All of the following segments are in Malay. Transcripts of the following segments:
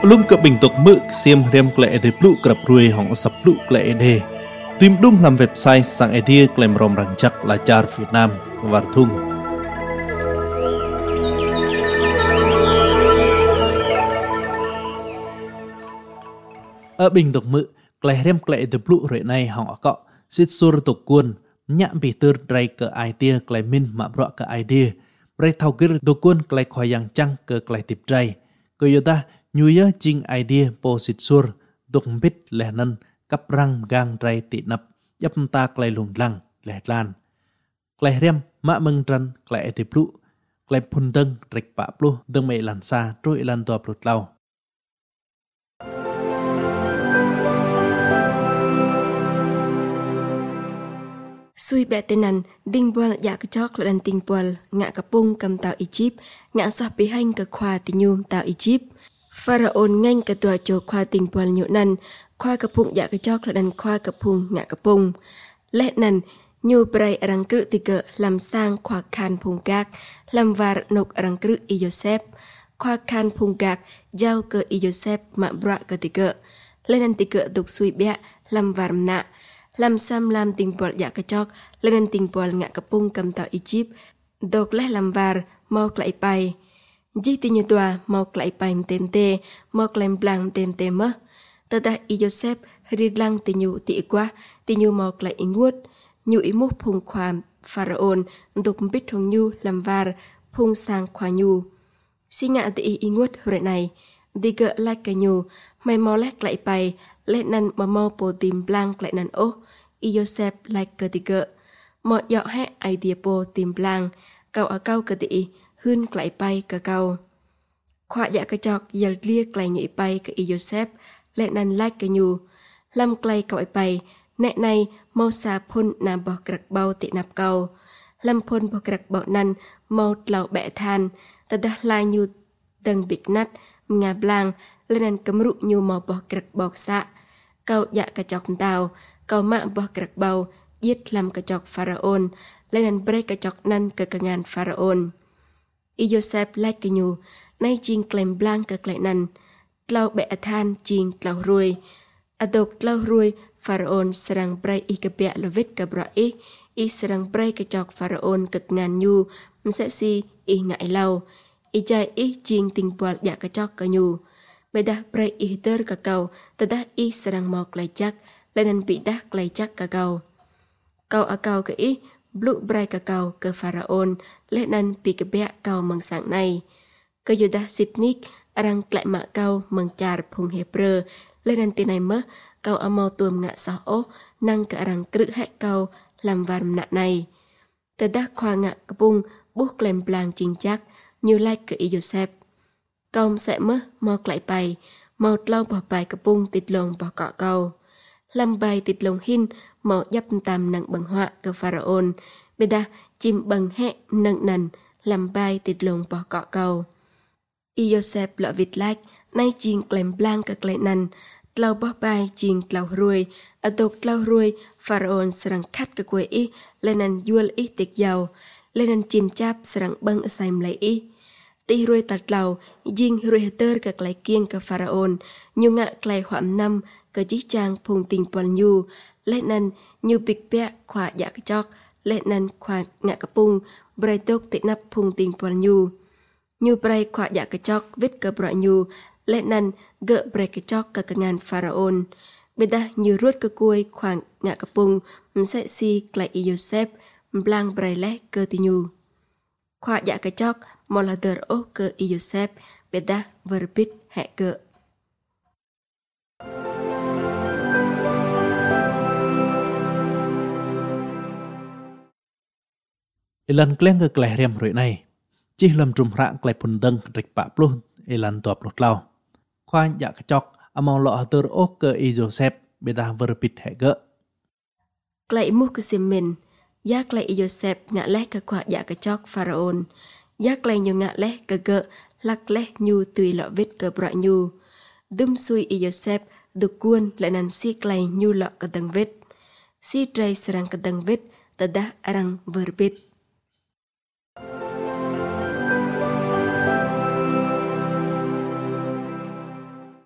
Belum ke bentuk mực xiêm rem klei de plu kerap ruai hong sập plu klei de. Tìm đúng làm website sang idea klem rom rang chắc là char Việt Nam và thung. Ở bình tục mực klei rem klei de plu ruai này hong cọ sit sur tục quân nhạ bị tơ drai ke idea klei min ma bro ke idea. Brai thau kir tục quân klei khoyang chang ke klei tip drai. Koyota nyuya jing idea posit sur duk bit lehnan kap rang gang drai ti nap yap ta klei lung lang lehlan klei rem ma meng tran klei etiplu klei phun deng rek pa plu deng mei lan sa troi lan to plut lau Sui bẹ tên nằn đinh bùa dạ cái chóc là đàn tình bùa ngạ cái pung cầm tàu Egypt ngạ sắp bị hành cái khoa tình nhung tàu Egypt Pharaoh nhanh cái tua cho khoa tình bùa nhộn nằn khoa cái pung dạ cái chóc là đàn khoa cái pung ngạ cái pung lẽ nằn nhu bray răng cự tì cỡ làm sang khoa khan pung gạc làm var nục răng cự y Joseph khoa khan pung gạc giao cơ y Joseph mà bra cái tì cỡ lên nằn tì cỡ tục sui bẹ làm var nạ làm sam làm tình bọt dạ cái chóc lên tình bọt ngạ cái pung cầm tàu Egypt độc lẽ làm var mau lại bay di tình như tòa mau lại bay tem tê mau lại blang tem tê mơ tờ ta y Joseph ri lang tình nhu tị quá tình nhu mau lại nguốt nhu ý múc phung khoam Pharaoh đục bít hồng nhu làm var phung sang khoa nhu xi ngạ tị ý nguốt hồi này đi gỡ lại cái nhu mày mau lách lại bay lẽ năn mà mau bồ tìm blang lại năn ô Joseph lại cơ tì gỡ mọi dọ hẹ idea bồ tìm blang cậu ở cao cơ tì hươn lại bay cơ cao khoa dạ cơ chọc giờ liếc lại nhụy bay cơ Joseph lẽ năn lại cơ nhu lâm clay cậu bay nẹ này mau xa phun nằm bỏ cật bao tị nạp cầu lâm phun bỏ cật bỏ năn mau lầu bẹ than ta đã lai nhu tầng bịt nát ngà blang lên năn cấm rụng nhu mau bỏ cật bỏ xạ cậu dạ cơ chọc tàu cậu mạng bỏ cật bao giết làm cơ chọc Pharaoh lên năn break cơ chọc năn cơ cơ ngàn Pharaoh Joseph lại cơ nhu nay chiên klem blang cơ lại năn lau bẹ than chiên lau ruồi adok lau ruồi Pharaoh serang bray i ke bẹ lovit ke brai i serang bray ke chok Pharaoh ke ngan nhu mse si i ngại lau i jai i chiên tình bọt dạ ke chok ke nhu beda bray i ter ke kau tada i serang mok lai chak lên bị đắc lai chắc cả cầu ở cầu cái ý blue bray cả cầu cơ Pharaoh lên bị cái bẹ cầu mừng sáng này cơ Judah Sitnik arang lại mạ cầu mừng char phung Hebrew lên tiền này mớ cầu ở màu tuồng ngạ sáu ô năng cả arang cự hẹ cầu làm vàm nạ này từ đắc khoa ngạ cái bung buộc lên blang chính chắc như like cái Joseph cầu sẽ mớ màu lại bay màu lau bỏ bài cái bung tịt lồng bỏ cọ cầu làm bài tịt lồng hin màu dắp tam nặng bằng họa cơ Pharaoh bây giờ chim bằng hẹ nặng nằn làm bài tịt lồng bỏ cọ cầu Joseph lọ vịt lách nay chiên klem blang cơ klei nằn lau bỏ bài chiên lau ruồi ở tục lau ruồi Pharaoh serang khát cơ quê ý lên nằn yuel ý tiệt giàu lên nằn chim chap serang băng ở saim lấy ý ti ruồi tạt lau jing ruồi tơ cơ klei kiêng cơ Pharaoh nhu ngạ klei hoạm năm cơ chí trang phùng tình bòn nhu lên năn nhu bịch bẹ khỏa dạ cái chóc lên năn khỏa ngạ cái pung bray tốc tị nắp phùng tình bòn nhu bray khỏa dạ cái chóc vít cơ bọ nhu lên năn gỡ bray cái chóc cơ ngàn Pharaoh bây giờ nhu ruột cơ cùi khỏa ngạ cái pung sẽ si lại Joseph blang bray lẽ cơ tị nhu khỏa dạ cái chóc mò là đờ ô cơ Joseph bây giờ vờ bít hẹ cơ Ilan kleng ke kleh rem roi này chỉ làm trùm rạng kleh phun deng rek pa plu ilan tuap lột lau khoan dạ cái chọc among lọ tơ ốc ke Joseph beda verpit hệ gỡ kleh mu ke simin ya kleh Joseph ngạ leh ke khoa dạ cái chọc Pharaoh ya kleh nyu ngạ leh ke gỡ lak leh nyu tùy lọ vít ke bra nyu dum sui Joseph được cuôn lại năn si kleh nyu lọ ke deng vít si tray serang ke deng vít tada arang verpit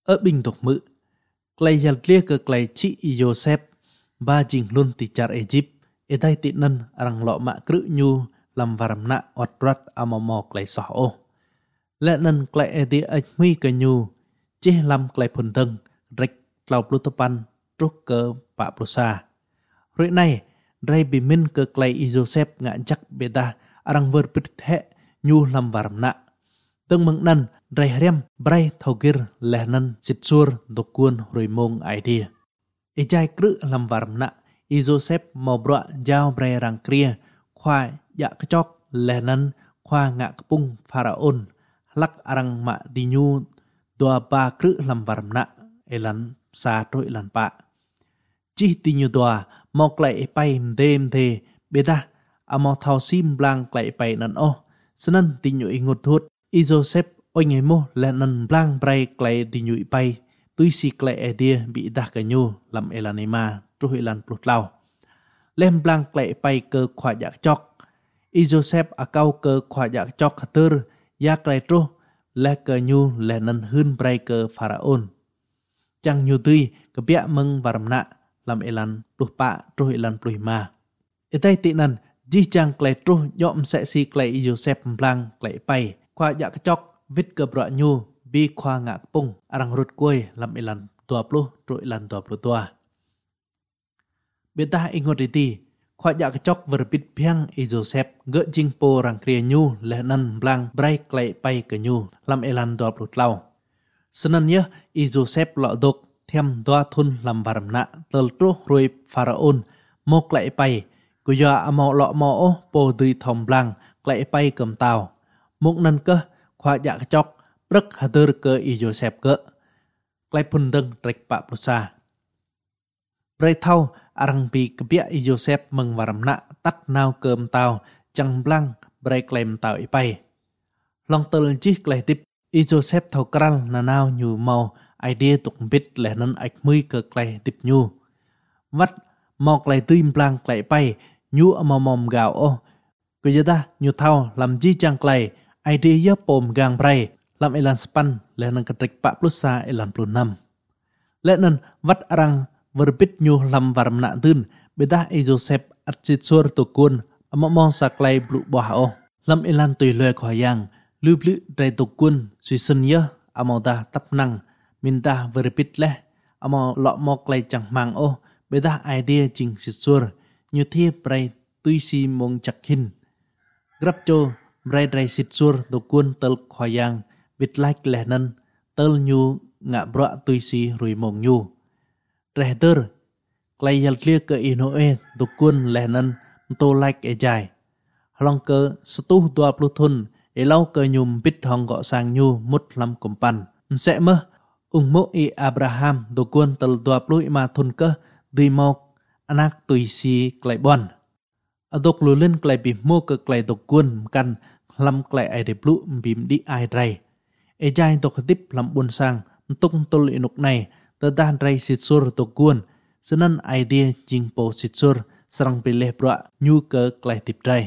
ở bình tục mự clay yal clear ke clay chi Joseph ba jing lun ti char Egypt etai ti nan arang lo ma kru nyu lam varamna otrat amamo clay so o le nan clay edi ach mi ke nyu chi lam clay phun dâng rek clau plutopan truk ke pa prusa rồi này ray bi min ke clay Joseph nga jak beda arang ver pit he nyu lam varamna teng mang nan ray rem bray thogir lehnan sitsur dokun rồi mong idea ejai kru lam varamna Joseph mau bra jao bray rang kria khoa ya kachok lehnan khoa nga kapung pharaon lak arang ma dinyu doa ba kru lam varamna elan sa troi lan pa chi tinyu doa mau klai pai dem the beda amo thau sim blang klai pai nan o sanan tinyu ingut thut Joseph oi ngai mo lenan blang brai klai tinyu pai tui si klai idea bi dah ka nyu lam elanema troi lan plut lau lem blang klai pai ke khwa yak chok Joseph akau ke khwa yak chok khater ya klai tro le ke nyu lenan hun brai ke pharaon chang nyu tui ke bia meng varamna lam elan pluh pa truh elan pluh ma etai ti nan ji chang klai truh yom se si klai Joseph blang klai pai khwa ya kachok vit ke bra nyu bi khwa nga pung arang rut koi lam elan tua pluh truh elan tua pluh tua beta ingot ti khwa ya kachok verbit piang Joseph ge jing po rang kria nyu le nan blang brai klai pai ke nyu lam elan tua pluh lau senan ye Joseph lo dok thêm doa thun làm varamna tel tru rồi pharaon mok lại pai kuya amo lo mo o po dui thom blang lại pai cầm tàu mok nan ke khwa ya chok brek hader ke Joseph ke lại phun dâng rek pa prusa brai thau arang pi kebia Joseph meng varamna tat nau cầm tàu chang blang brai klem tàu pai long tel chi klai tip Joseph thau kral na nau nyu mau idea tục bit lẽ nan ạch mươi cơ clay tip nhu vắt mau clay tươi blang clay bay nhu mom gạo o cứ giờ ta nhu thao làm chi chang clay idea yếp pom gang bray làm elan span lẽ nan cái trịch pa plus sa elan plus năm lẽ nan vắt arang verbit nhu làm varam na tun beda Joseph atchit sur to kun mong sa clay blue boha o làm elan tùy lue khỏi yang lưu lư trai to kun suy sinh yơ amoda tap năng minta verbit leh amo lo mo klai chang mang o beda idea jing sitsur nyu thi brai tui si mong chakhin grab cho brai drai sitsur do kun tel khoyang bit like lehnan tel nyu nga bra tui si rui mong nyu rehder klai yal clear ke inoe do kun lehnan to like e jai long ke stu tua pluthun e lau ke nyum bit hong go sang nyu mut lam kompan se mơ mo e Abraham do kun tel dua plui ma thun ke di mok anak tui si klai bon adok lulin klai bi mo ke klai do kun kan lam klai ai de plu bim di ai drai e jai to khatip lam bun sang tung tul inuk này ta dan drai sit sur to kun senan idea jing po sit sur sarang pilih bra nyu ke klai tip drai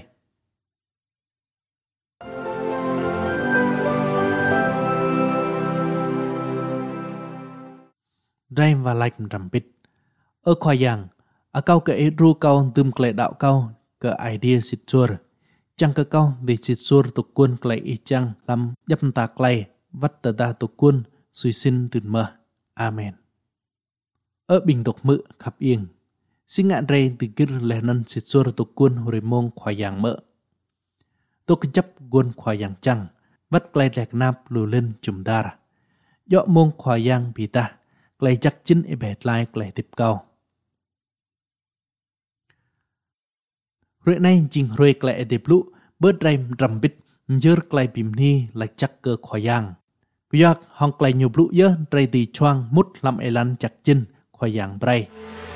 drai và like ram bit ở khoa yang a kau ke ru kau tum klai đạo kau ke idea sit sur chang ke kau di sit sur to kun klai i chang lam yap ta klai vat ta da to kun suy sin tun mơ amen ở bình tục mự khắp yên sinh ngạn rây từ kir lehnan sit sur to kun hore mong khoa yang mơ to kejap gun khoa yang chang vat klai lek nap lu lên chum dar yo mong khoa yang pita klai chắc chín e bet lai klai tip kau rồi nay jing roi klai de plu bớt rai ram bit jer klai bim ni la chắc cơ khoa yang kuyak hong klai nyu plu ye rai ti choang mut lam elan chắc chín khoa yang brai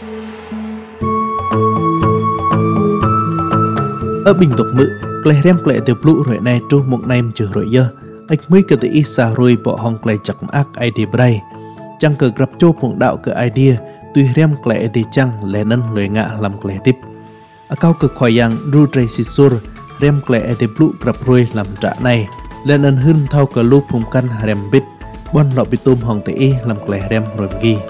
ở bình tục mự klai rem klai de plu rồi nay tru một naim chữ rồi ye ách mới cơ ti isa roi bo hong klai chắc ak ai de brai chang cơ grab cho phong đạo cơ idea tuy rem klai de chang lenan loi nga lam klai tip akau ke khoyang ru trai sisur rem klai de plu grab roi lam tra này lenan hun thau ke lu phum kan rem bit bon lọ bị tôm hồng tệ làm kleh rem rồi ghi